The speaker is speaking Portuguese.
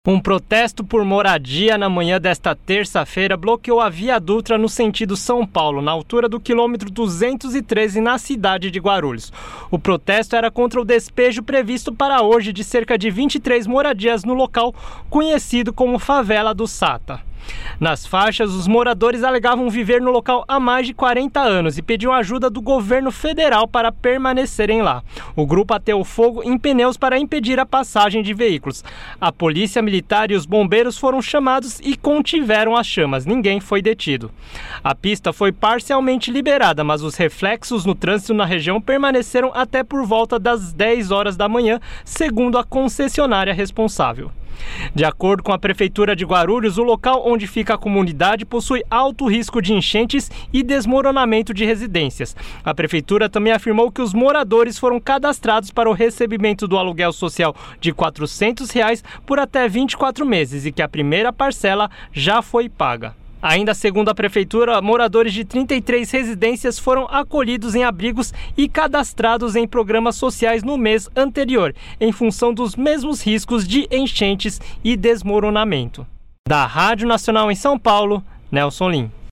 Um protesto por moradia na manhã desta terça-feira bloqueou a Via Dutra no sentido São Paulo, na altura do quilômetro 213, na cidade de Guarulhos. O protesto era contra o despejo previsto para hoje de cerca de 23 moradias no local conhecido como Favela do Sata. Nas faixas, os moradores alegavam viver no local há mais de 40 anos e pediam ajuda do governo federal para permanecerem lá. O grupo ateou fogo em pneus para impedir a passagem de veículos. A polícia militar e os bombeiros foram chamados e contiveram as chamas. Ninguém foi detido. A pista foi parcialmente liberada, mas os reflexos no trânsito na região permaneceram até por volta das 10 horas da manhã, segundo a concessionária responsável. De acordo com a Prefeitura de Guarulhos, o local onde fica a comunidade possui alto risco de enchentes e desmoronamento de residências. A Prefeitura também afirmou que os moradores foram cadastrados para o recebimento do aluguel social de R$ 400 por até 24 meses e que a primeira parcela já foi paga. Ainda segundo a Prefeitura, moradores de 33 residências foram acolhidos em abrigos e cadastrados em programas sociais no mês anterior, em função dos mesmos riscos de enchentes e desmoronamento. Da Rádio Nacional em São Paulo, Nelson Lim.